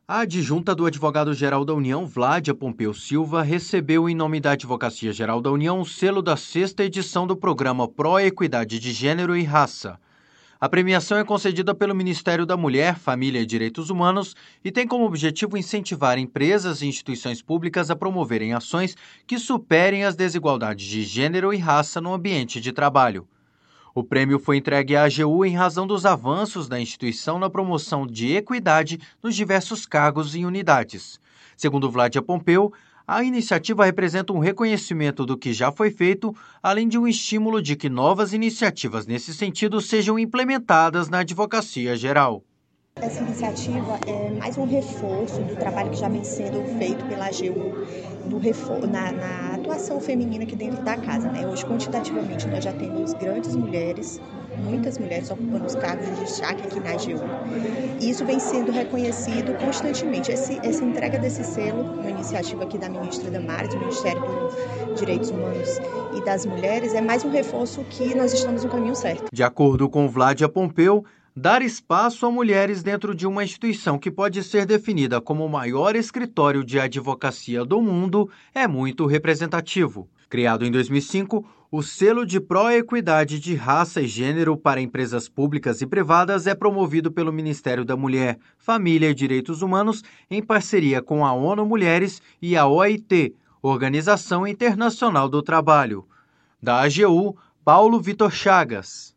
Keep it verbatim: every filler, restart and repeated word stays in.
A adjunta do advogado-geral da União, Vládia Pompeu Silva, recebeu em nome da Advocacia Geral da União o selo da sexta edição do programa Pró-Equidade de Gênero e Raça. A premiação é concedida pelo Ministério da Mulher, Família e Direitos Humanos e tem como objetivo incentivar empresas e instituições públicas a promoverem ações que superem as desigualdades de gênero e raça no ambiente de trabalho. O prêmio foi entregue à A G U em razão dos avanços da instituição na promoção de equidade nos diversos cargos e unidades. Segundo Vládia Pompeu, a iniciativa representa um reconhecimento do que já foi feito, além de um estímulo de que novas iniciativas nesse sentido sejam implementadas na Advocacia Geral. Essa iniciativa é mais um reforço do trabalho que já vem sendo feito pela A G U do reforço, na, na atuação feminina aqui dentro da casa, né? Hoje, quantitativamente, nós já temos grandes mulheres, muitas mulheres ocupando os cargos de destaque aqui na A G U. E isso vem sendo reconhecido constantemente. Esse, essa entrega desse selo, uma iniciativa aqui da ministra Damares, do Ministério dos Direitos Humanos e das Mulheres, é mais um reforço que nós estamos no caminho certo. De acordo com Vládia Pompeu, dar espaço a mulheres dentro de uma instituição que pode ser definida como o maior escritório de advocacia do mundo é muito representativo. Criado em dois mil e cinco, o selo de pró-equidade de raça e gênero para empresas públicas e privadas é promovido pelo Ministério da Mulher, Família e Direitos Humanos em parceria com a ONU Mulheres e a O I T, Organização Internacional do Trabalho. Da A G U, Paulo Vitor Chagas.